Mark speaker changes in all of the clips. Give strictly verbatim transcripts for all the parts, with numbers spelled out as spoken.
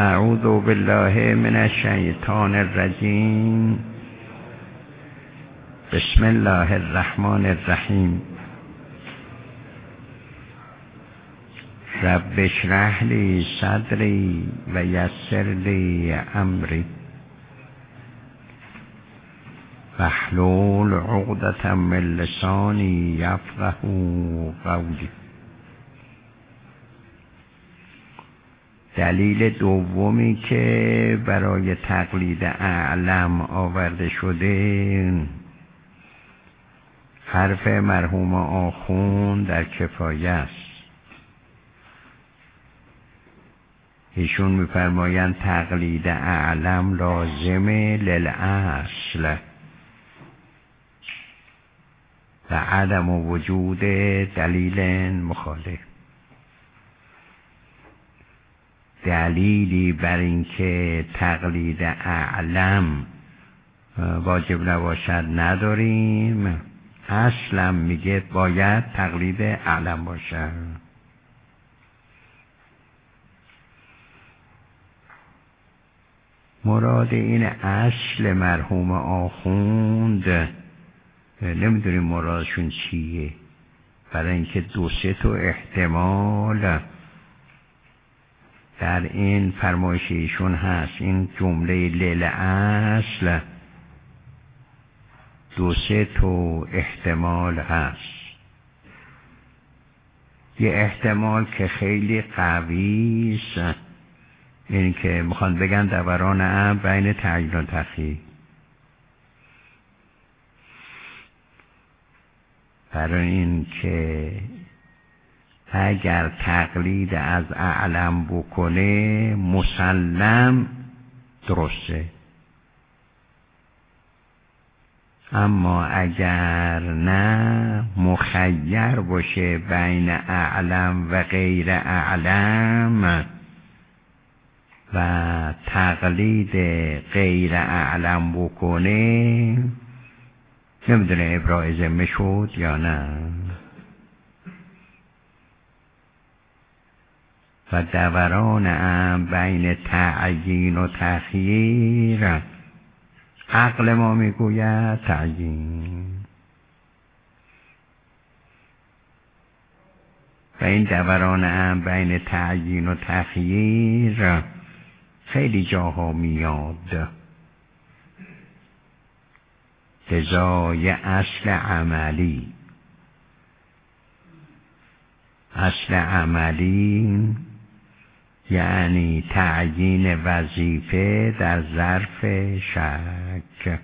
Speaker 1: اعوذ بالله من الشیطان الرجیم. بسم الله الرحمن الرحیم. رب اشرح لی صدری و یسر لی امری واحلل عقدة من لسانی یفقهوا قولی. دلیل دومی که برای تقلید اعلم آورده شده حرف مرحوم آخوند در کفایه است. ایشون می‌فرمایند تقلید اعلم لازم للاصل و عدم وجود دلیل مخالف. دلیلی بر اینکه تقلید اعلم واجب نباشد نداریم. اصلا میگه باید تقلید اعلم باشد. مراد این اصل مرحوم آخوند نمیدونیم مرادشون چیه، برای اینکه دو سه تا احتمال در این فرمایش ایشون هست. این جمله لیل اصل دو سه تا احتمال هست. یه احتمال که خیلی قوی است، این که میخوان بگن دوران امر بین تعیین و تخییر. برای این که اگر تقلید از اعلم بکنه مسلم درسته، اما اگر نه مخیر باشه بین اعلم و غیر اعلم و تقلید غیر اعلم بکنه نمیدونه ابراء ذمه شد یا نه. و دوران هم بین تعیین و تخییر عقل ما میگوید تعیین، و این دوران هم بین تعیین و تخییر خیلی جاها میاد. جزای اصل عملی اصل عملی یعنی تعیین وظیفه در ظرف شک.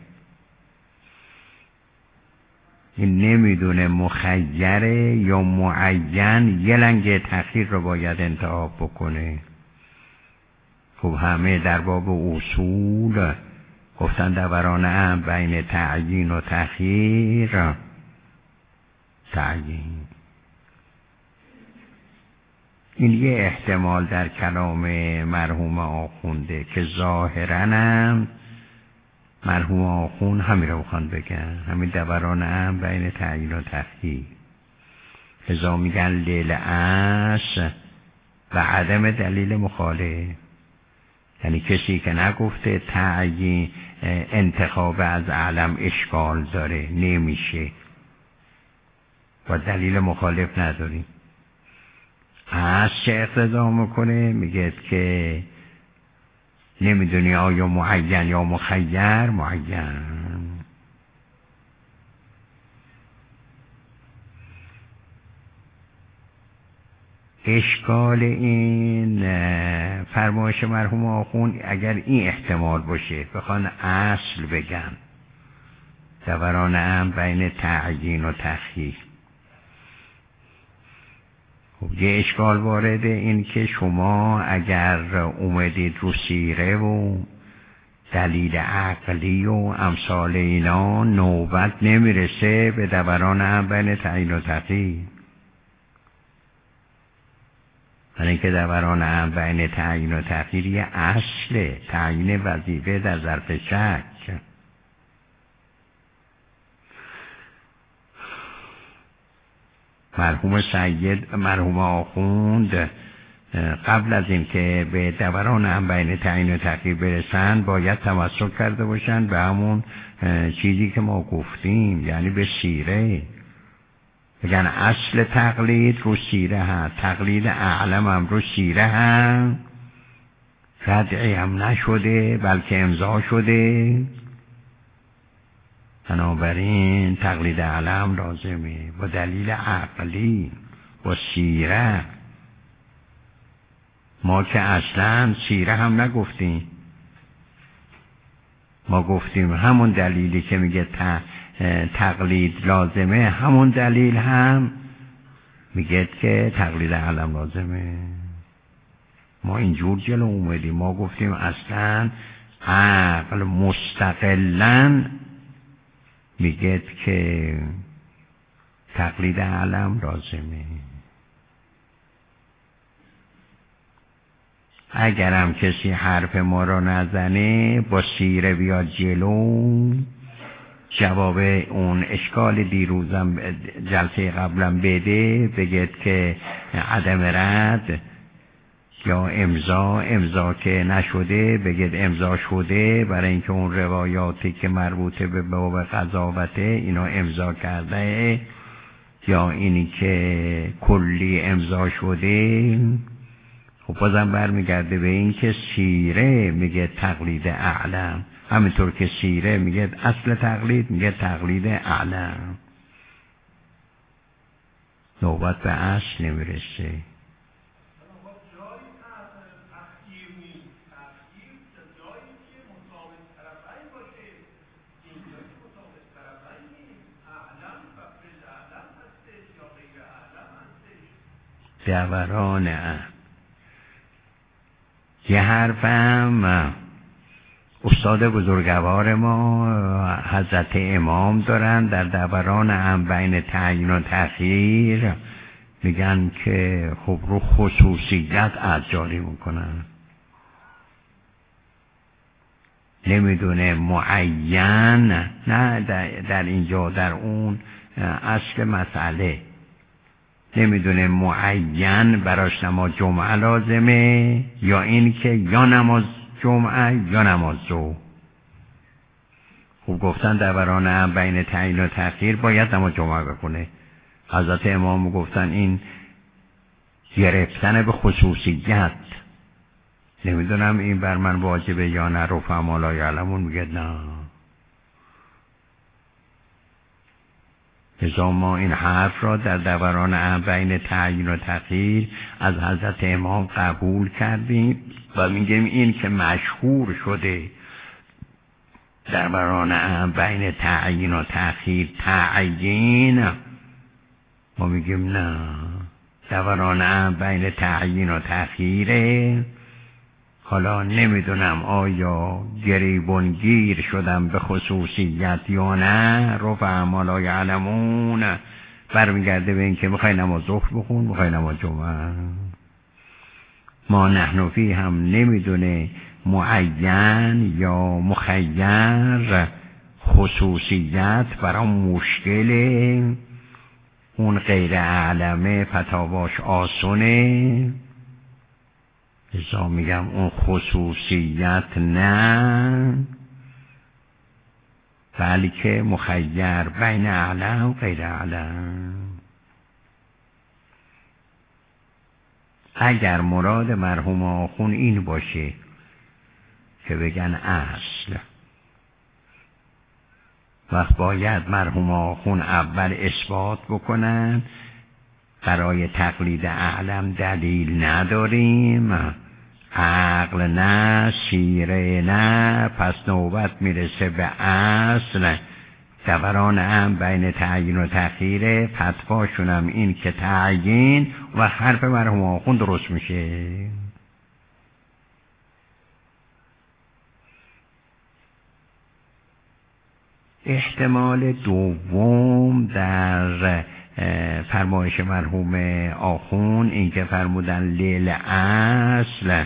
Speaker 1: این نمیدونه مخیره یا معین، یه لنگ تخییر رو باید انتخاب بکنه. خب همه در باب اصول گفتن دوران هم بین تعیین و تخییر تعیین. این یه احتمال در کلام مرحوم آخونده که ظاهراً هم مرحوم آخوند همین رو بخوان بگن، همین دوران هم بین تعیین و تخییر. ازا میگن لیل اصل و عدم دلیل مخالف، یعنی کسی که نگفته تعیین انتخاب از اعلم اشکال داره نمیشه و دلیل مخالف نداریم. از چه اقتضا میکنه؟ میگه که نمیدونی آیا معین یا مخیر. معین. اشکال این فرمایش مرحوم آخوند اگر این احتمال باشه بخوان اصل بگن دوران هم بین تعیین و تخییر، خب یه اشکال وارده این که شما اگر اومدید رو سیره و دلیل عقلی و امثال اینا نوبت نمیرسه به دوران هم بین تعیین و تخییر. برای اینکه دوران هم بین تعیین و تخییر یه اصل تعیین وظیفه در ظرف شک. مرحوم سید مرحوم آخوند قبل از این که به دوران هم بین تعیین و تغییر برسن باید تمسک کرده باشن به همون چیزی که ما گفتیم، یعنی به سیره. بگن اصل تقلید رو سیره هست، تقلید اعلم هم رو سیره هست، ردعی هم نشده بلکه امضا شده. بنابراین تقلید اعلم لازمه با دلیل عقلی با سیره. ما که اصلا سیره هم نگفتیم، ما گفتیم همون دلیلی که میگه تقلید لازمه، همون دلیل هم میگه که تقلید علم لازمه. ما اینجور جلو اومدیم، ما گفتیم اصلا عقل مستقلاً میگه که تقلید علم لازمه. اگرم کسی حرف ما را نزنه با سیره بیاد جلو، جواب اون اشکال دیروزم جلسه قبلم بده، بگید که عدم رد یا امضا، امضا که نشده بگید امضا شده، برای اینکه اون روایاتی که مربوطه به باب قضاوته اینا امضا کرده، یا اینی که کلی امضا شده. خب بازم برمیگرده به این که سیره میگه تقلید اعلم، همینطور که سیره میگه اصل تقلید میگه تقلید اعلم. نوبت به اصل نمیرسه. دوران ام یه حرفم استاد بزرگوار ما حضرت امام دارن در دوران ام بین تعیین و تأخیر، میگن که خب رو خصوصیت ارجاری میکنن، نمیدونه معین، نه در اینجا در اون اصل مسئله نمیدونه معین براش نماز جمعه لازمه یا این که یا نماز جمعه یا نماز ظهر. خوب گفتن دوران هم بین تعیین و تأخیر باید نماز جمعه بکنه. حضرت امام گفتن این گرفتن به خصوصیت، نمیدونم این بر من واجبه یا نه. رفعا لا یعلمون میگه نه. لذا ما این حرف را در دوران هم بین تعیین و تأخیر از حضرت امام قبول کردیم و میگیم این که مشهور شده در دوران هم بین تعیین و تأخیر تعیین، ما میگیم نه، دوران هم بین تعیین و تأخیره. حالا نمیدونم آیا گریبانگیر شدم به خصوصیت یا نه، رفع ما لا یعلمون. برمیگرده به این که میخوای نماز ظهر بخون، میخوای نماز جمعه. ما نحنفی هم نمیدونه معین یا مخیر خصوصیت برام مشکله، اون غیر علمه فتاواش آسونه. ازا میگم اون خصوصیت نه، بلکه مخیر بین علم و غیر علم. اگر مراد مرحوم آخون این باشه که بگن اصل، وقت باید مرحوم آخون اول اثبات بکنن برای تقلید اعلم دلیل نداریم، عقل نه، سیره نه، پس نوبت میرسه به اصل. دوران هم بین تعیین و تأخیر، فتواشون هم این که تعیین و حرف مرحوم آخون درست میشه. احتمال دوم در فرمایش مرحوم آخون این که فرمودن لیل اصل،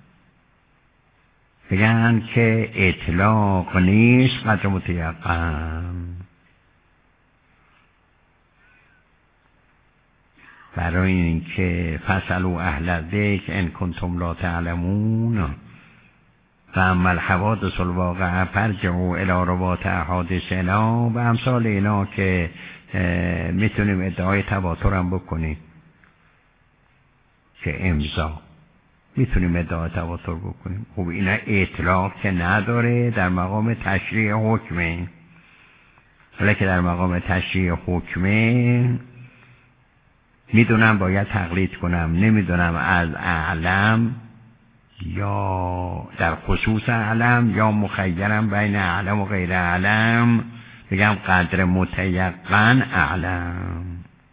Speaker 1: بگن که اطلاق نیست قدر متیقن. برای اینکه فسلوا اهل الذکر ان کنتم لا تعلمون و اما الحوادث الواقعه فارجعوا الی رواة احادثنا و امثال اینا که میتونیم ادعای تواتر هم بکنیم که امضا میتونیم ادعای تواتر بکنیم. خب اینا اطلاق که نداره، در مقام تشریع حکمه. ولی که در مقام تشریع حکمه میدونم باید تقلید کنم، نمیدونم از اعلم یا در خصوص اعلم یا مخیرم بین اعلم و غیر اعلم بگم قدر متیقن اعلم.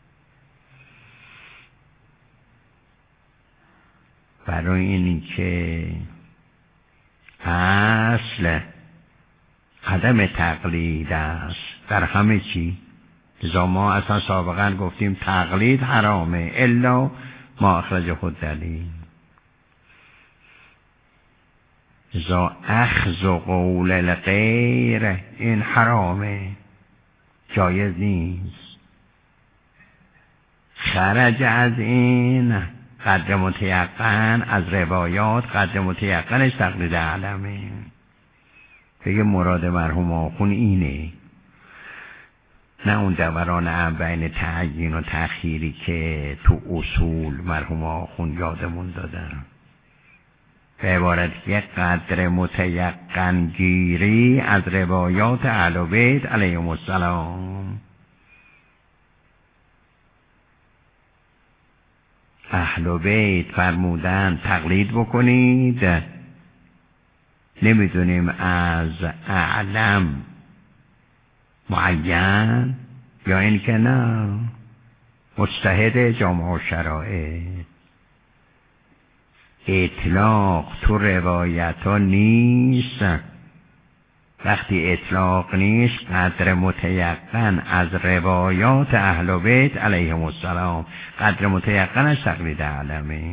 Speaker 1: برای اینی که اصل عدم تقلید است در همه چی. لذا ما اصلا سابقا گفتیم تقلید حرامه الا ما اخرجه الدلیل. لذا اخذ قول الغیر این حرامه، جایز نیست. خرج از این قدر متیقن، از روایات قدر متیقنش تقلید علمه. بگه مراد مرحوم آخون اینه، نه اون دوران هم بین تعیین و تأخیری که تو اصول مرحوم آخون یادمون دادن. به عبارت یک قدر متیقن گیری از روایات اهل بیت علیهم السلام. اهل بیت فرمودن تقلید بکنید، نمیدونیم از اعلم معین یا این که نه مجتهد جامع شرائع. اطلاق تو روایت ها نیست. وقتی اطلاق نیست قدر متیقن از روایات اهل بیت علیهم السلام، قدر متیقن از تقلید علمه.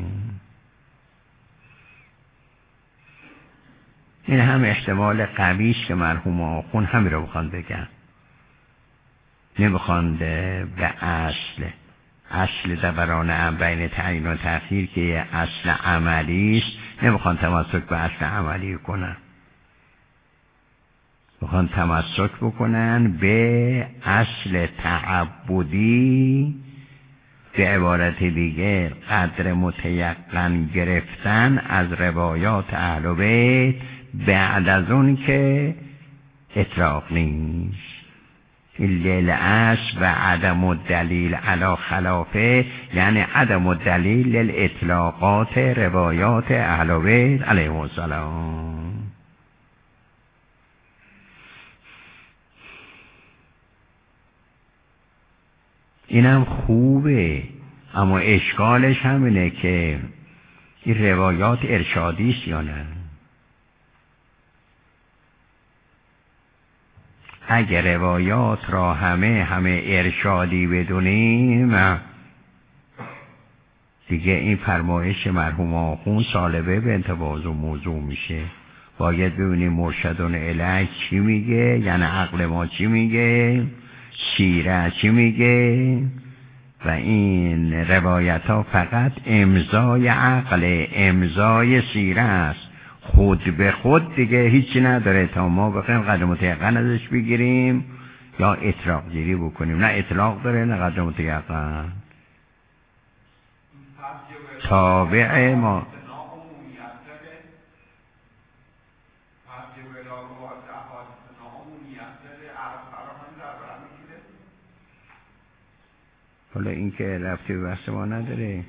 Speaker 1: این هم احتمال قویش که مرحوم آخون همین رو بخوان بگن، نمیخوان به اصل اصل دوران هم بین تعیین و تأخیر که اصل عملی است، نمیخوان تمسک به اصل عملی کنن، میخوان تمسک بکنن به اصل تعبدی. به عبارت دیگه قدر متیقن گرفتن از روایات اهل بیت بعد از اون که اطلاق نیست. لیل اصل و عدم الدلیل علی خلافه، یعنی عدم الدلیل للاطلاقات روایات اهل بیت علیهم السلام. اینم خوبه، اما اشکالش همینه که این روایات ارشادی است یا نه. اگر روایات را همه همه ارشادی بدونیم دیگه این فرمایش مرحوم آخون سالبه به انتباز و موضوع میشه. باید ببینیم مرشدون الیه چی میگه، یعنی عقل ما چی میگه، سیره چی میگه. و این روایت ها فقط امضای عقل، امضای سیره است، خود به خود دیگه هیچی نداره تا ما بخوایم قدر متیقن ازش بگیریم یا اطلاق گیری بکنیم. نه اطلاق داره نه قدر متیقن. تابع ما حالا این که رفتی به بحث ما نداره.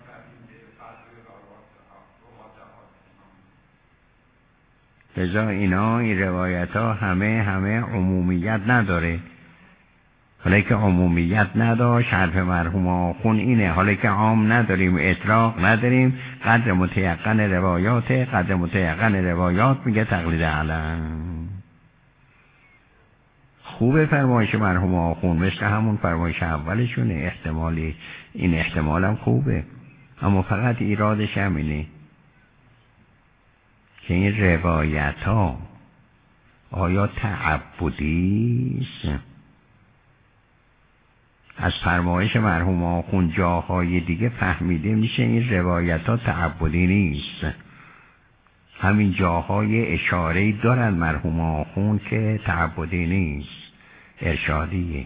Speaker 1: لذا اینا این روایت ها همه همه عمومیت نداره. حالا که عمومیت نداشت حرف مرحوم آخون اینه، حالا که عام نداریم اطلاق نداریم قدر متیقن روایات، قدر متیقن روایات میگه تقلید علم. خوبه فرمایش مرحوم آخون، مثل همون فرمایش اولشونه. احتمالی این احتمالم خوبه، اما فقط ایرادش همینه که این روایت ها آیا تعبدی است؟ از فرمایش مرحوم آخوند جاهای دیگه فهمیده میشه این روایت ها تعبدی نیست. همین جاهای اشاره‌ای دارن مرحوم آخوند که تعبدی نیست، ارشادیه.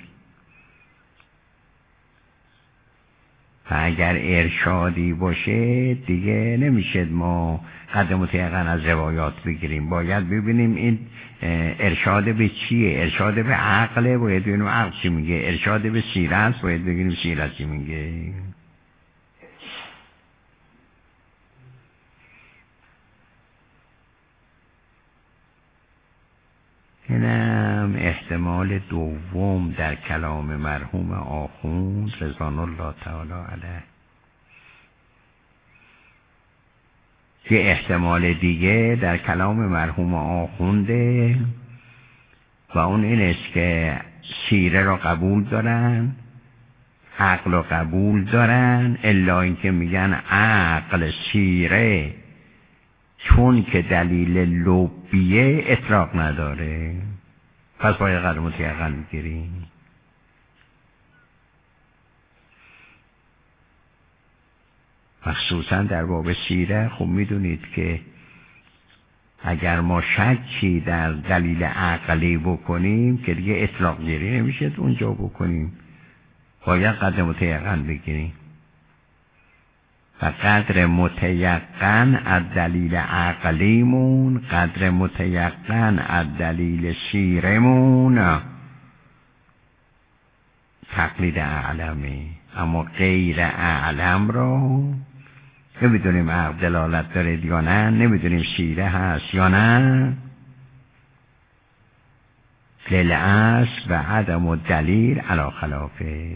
Speaker 1: و اگر ارشادی باشه دیگه نمیشه ما قدم مطلقاً از روایات بگیریم. باید ببینیم این ارشاد به چیه. ارشاد به عقله، باید ببینیم عقل چی میگه. ارشاد به سیرت، باید ببینیم سیرت چی میگه. اینم احتمال دوم در کلام مرحوم آخوند رضوان الله تعالی علیه. یه احتمال دیگه در کلام مرحوم آخونده و اون این است که سیره را قبول دارن، عقل را قبول دارن، الا اینکه میگن عقل سیره چون که دلیل لبیه اطلاق نداره، پس باید قدم مطلقاً بگیریم. مخصوصا در باب سیره خب میدونید که اگر ما شکی در دلیل عقلی بکنیم که دیگه اطلاق گیری نمیشه اونجا بکنیم، باید قدر متیقن بگیریم و قدر متیقن از دلیل عقلیمون، قدر متیقن از دلیل سیرمون تقلید اعلمه. اما غیر اعلم را نمیدونیم عقل دلالت داره یا نه، نمیدونیم سیره هست یا نه، للعصر و عدم و دلیل علا خلافه.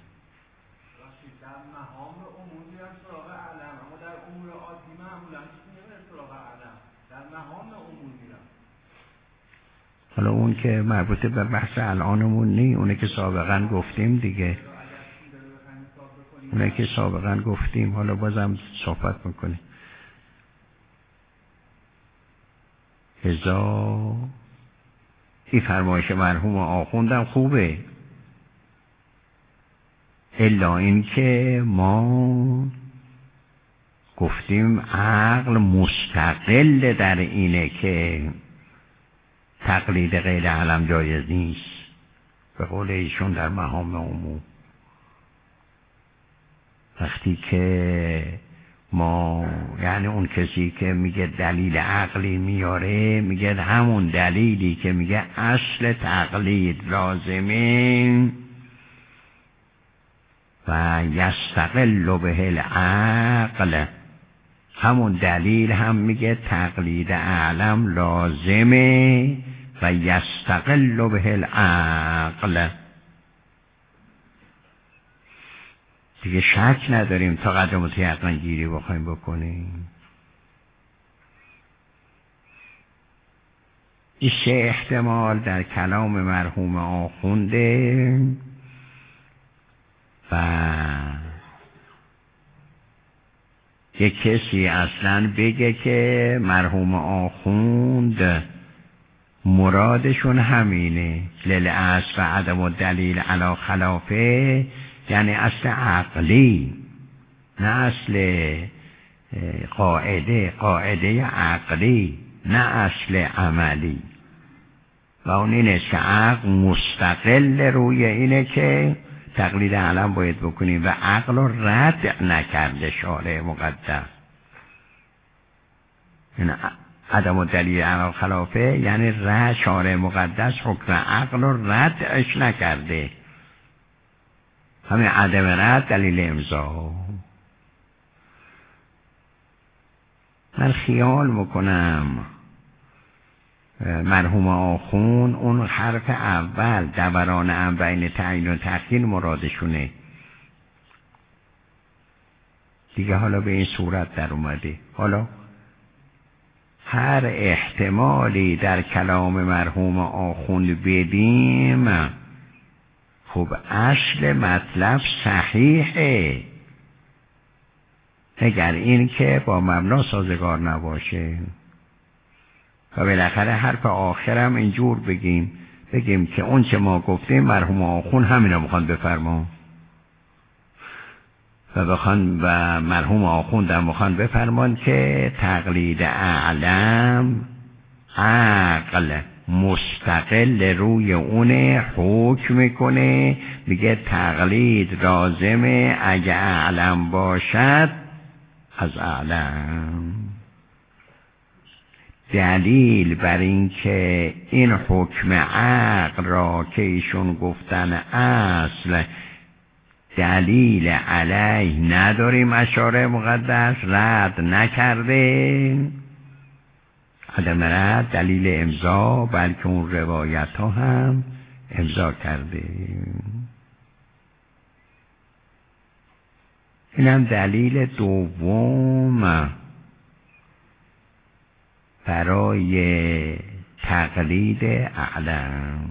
Speaker 1: حالا اون که مربوط به بحث الانمون نی، اونه که سابقا گفتیم دیگه، اونه که سابقا گفتیم، حالا بازم صحبت میکنیم. ازا این فرمایش مرحوم آخوندم خوبه، الا این که ما گفتیم عقل مستقل در اینه که تقلید غیر علم جایز نیست، به قول ایشون در مقام عموم. وقتی که ما یعنی اون کسی که میگه دلیل عقلی میاره، میگه همون دلیلی که میگه اصل تقلید لازمه و یستقل به العقل، همون دلیل هم میگه تقلید اعلم لازمه و یستقل به العقل. دیگه شک نداریم تا قدر متیقن گیری بخوایم بکنیم. این سه احتمال در کلام مرحوم آخونده و یک کسی اصلا بگه که مرحوم آخوند مرادشون همینه، للعصر و عدم و دلیل علا خلافه، یعنی اصل عقلی نه اصل قاعده، قاعده عقلی نه اصل عملی. و اون اینه که عقل مستقل روی اینه که تقلید علم باید بکنیم و عقل رو رد نکرده شارع مقدس. این عدم و دلیل علا خلافه یعنی رد، شارع مقدس حکم عقل رو ردش نکرده، همین عدم رد دلیل امضا. من خیال میکنم مرحوم آخون اون حرف اول دوران ام بین تعیین و تحقیل مرادشونه دیگه، حالا به این صورت در اومده. حالا هر احتمالی در کلام مرحوم آخون بدیم، خب اصل مطلب صحیحه، اگر این که با مبنا سازگار نباشه. و بالاخره حرف آخرم اینجور بگیم بگیم که اون چه ما گفتیم مرحوم آخون همین رو میخوان بفرما، و بخوان و مرحوم آخوندم بخوان بفرمان که تقلید اعلم عقل مستقل روی اونه حکم میکنه، میگه تقلید لازمه اگه اعلم باشد از اعلم. دلیل بر این که این حکم عقل را که ایشون گفتن اصل دلیل علیه نداریم، اشاره مقدس رد نکرده، عدم رد دلیل امضا، بلکه اون روایت ها هم امضا کرده. این هم دلیل دوم برای تقلید اعلم.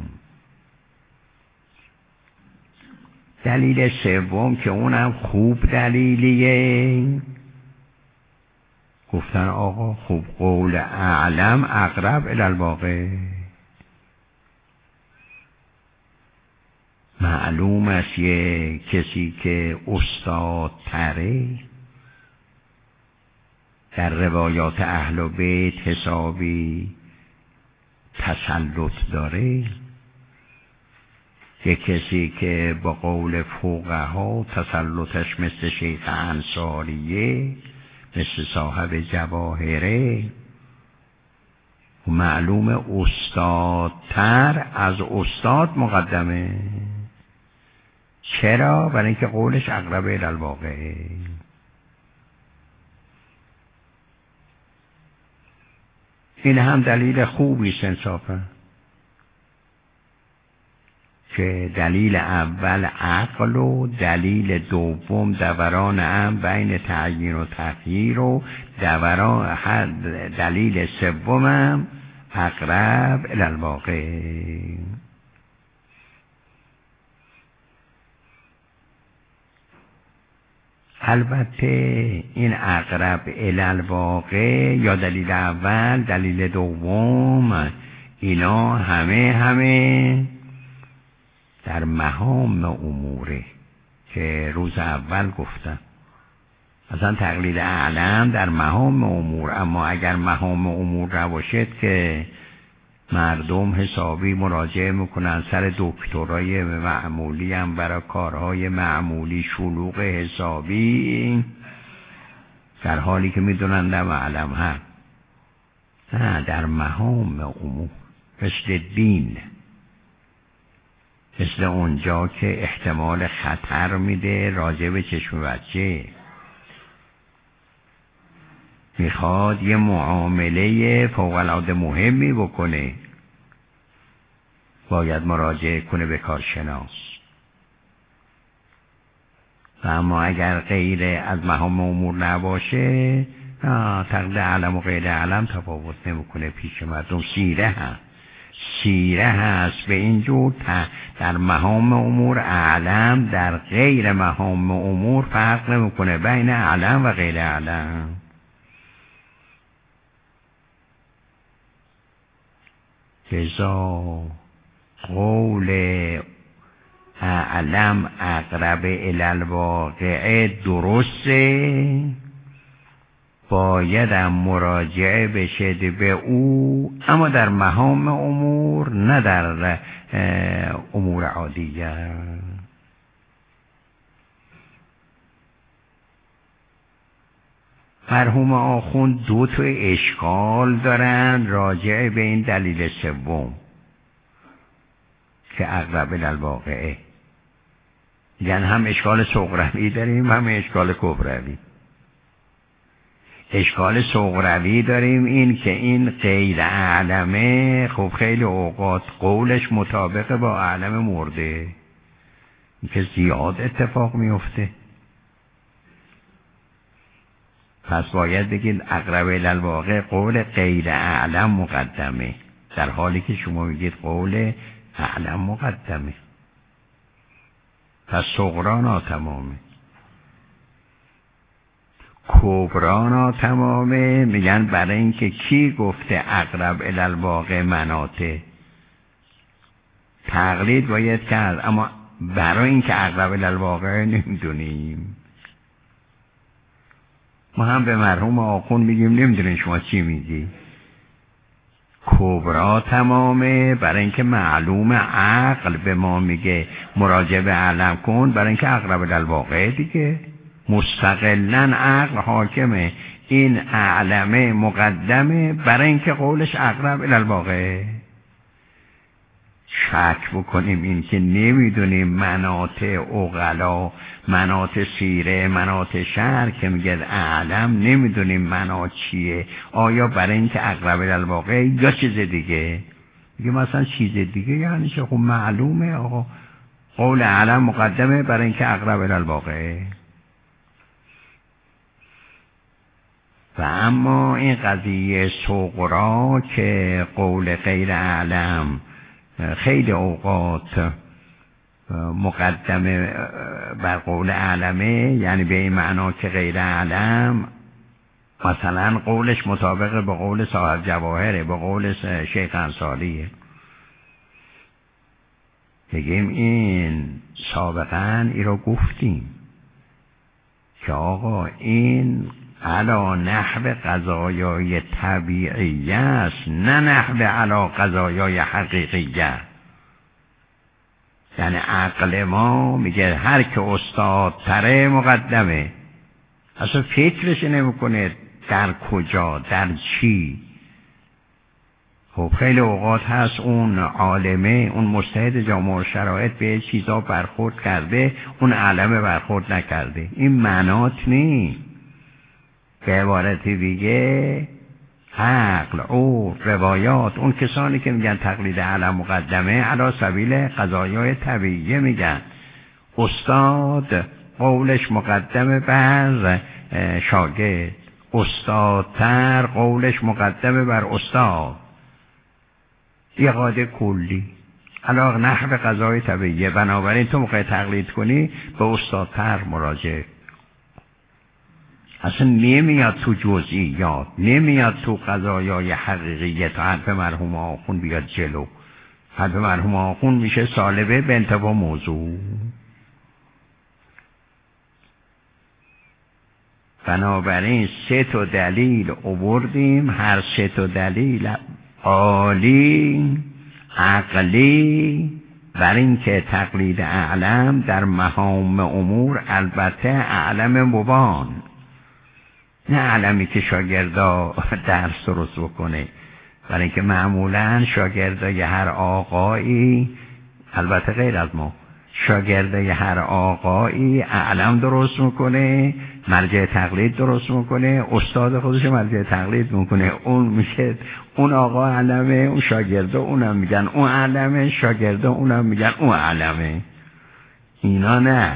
Speaker 1: دلیل سوم که اونم خوب دلیلیه، گفتن آقا خوب قول اعلم اقرب الی الواقع. معلوم است یه کسی که استاد تره در روایات اهل بیت حسابی تسلط داره، یه کسی که با قول فقها تسلطش مثل شیخ انصاریه، مثل صاحب جواهره، معلوم استادتر از استاد مقدمه. چرا؟ برای اینکه قولش اقرب الی الواقع. این هم دلیل خوبی است انصافا، که دلیل اول عقل و دلیل دوم دوران هم بین تعیین و تغییر و دوران هر دلیل سوم هم اقرب الی الواقع. البته این اقرب الی الواقع یا دلیل اول دلیل دوم اینا همه همه در مهام اموره که روز اول گفتم. مثلا تقلید اعلم در مهام امور، اما اگر مهام امور نباشد که مردم حسابی مراجعه میکنن سر دکترای معمولی هم برای کارهای معمولی شلوغ حسابی، در حالی که میدونن در معلم هم نه، در مهام امور مثل دین، مثل اونجا که احتمال خطر میده راجع به چشم بچه، میخواد یه معامله فوق‌العاده مهمی بکنه، باید مراجعه کنه به کارشناس. و اما اگر غیر از مهام امور نباشه، تقلید علم و غیر علم تفاوت نمیکنه پیش مردم. سیره هست سیره هست به اینجور در مهام امور اعلم، در غیر مهام امور فرق نمیکنه بین علم و غیر علم. لذا قول اعلم اقرب الی الواقع درسته، بایدم مراجعه بشه به او، اما در مهام امور نه در امور عادیه. مرحوم آخوند دو تا اشکال دارن راجع به این دلیل سوم که اقرب الی الواقعه، یعنی هم اشکال صغروی داریم هم اشکال کبروی. اشکال صغروی داریم این که این غیر اعلمه، خب خیلی اوقات قولش مطابق با اعلم مرده، این که زیاد اتفاق میفته. پس باید بگید اقرب الی الواقع قول غیر اعلم مقدمه، در حالی که شما میگید قول اعلم مقدمه. پس صغرا ناتمامه، کبرا ناتمامه. میگن برای اینکه کی گفته اقرب الی الواقع مناطه، تقلید باید کرد، اما برای اینکه اقرب الی الواقع نمیدونیم. ما هم به مرحوم آخون میگیم نمیدونین شما چی میگی. کبرا تمامه برای اینکه معلوم عقل به ما میگه مراجعه به علم کن، برای اینکه اقرب الواقع دیگه. مستقلاً عقل حاکمه، این علمه مقدمه برای اینکه قولش اقرب الواقع. شک بکنیم این که نمیدونیم مناط عقلا، مناط سیره، مناط شعر که میگه اعلم، نمیدونیم مناط چیه، آیا برای اینکه اقرب الواقع یا چیز دیگه. میگه مثلا چیز دیگه یعنی چه؟ خب معلومه آقا قول اعلم مقدمه برای اینکه اقرب الواقع. و اما این قضیه صغرا که قول غیر اعلم خیلی اوقات مقدمه بر قول اعلمه، یعنی به این معنا که غیر اعلم مثلا قولش مطابق به قول صاحب جواهره، به قول شیخ انصاریه. بگیم این سابقا ای رو گفتیم که آقا این علا نحو قضایای طبیعیه است، نه نحو علا قضایای حقیقیه. یعنی عقل ما میگه هر که استاد تره مقدمه، اصلا فکرش نمیکنه در کجا در چی. خب خیلی اوقات هست اون عالمه، اون مجتهد جامع شرایط به چیزا برخورد کرده، اون علمه برخورد نکرده. این مناط نی. به عبارتی دیگه عقل او روایات، اون کسانی که میگن تقلید علم مقدمه علی سبیل قضایای طبیعیه میگن استاد قولش مقدمه بر شاگرد، استادتر قولش مقدمه بر استاد. یه قاعده کلی علاق نحو قضای طبیعیه. بنابراین تو موقع تقلید کنی به استادتر مراجعه. اصلا نمیاد تو جزئیات، نمیاد تو قضایای حقیقیت. حرف مرحوم آخون بیاد جلو. حرف مرحوم آخون میشه سالبه به انتباه موضوع. بنابراین سه تا دلیل آوردیم، هر سه تا دلیل عالی عقلی بر این که تقلید اعلم در مهام امور البته اعلم مبان، نه علمی که شاگردا درس درست بکنه. برای اینکه معمولا شاگردای هر آقایی، البته غیر از ما، شاگردای هر آقایی علم درست میکنه، مرجع تقلید درست میکنه، استاد خودش مرجع تقلید میکنه. اون میشه اون آقا علمه، اون شاگردا اونم میگن اون علمه، شاگردا اونم میگن اون علمه. اینا نه،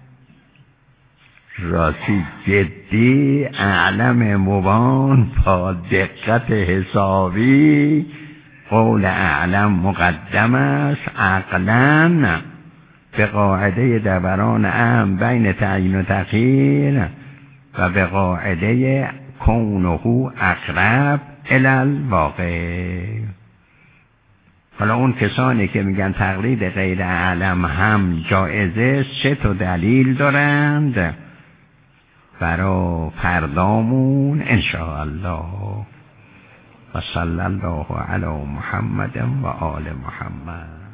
Speaker 1: راستی جدی اعلم مبان با دقت حسابی قول اعلم مقدم است عقلاً به قاعده دوران ام بین تعیین و تخییر و به قاعده کونه اقرب الی الواقع. حالا اون کسانی که میگن تقلید غیر اعلم هم جایزه، سه تا دلیل دارند برای فردامون انشاءالله. و صلی الله علی محمد و آل محمد.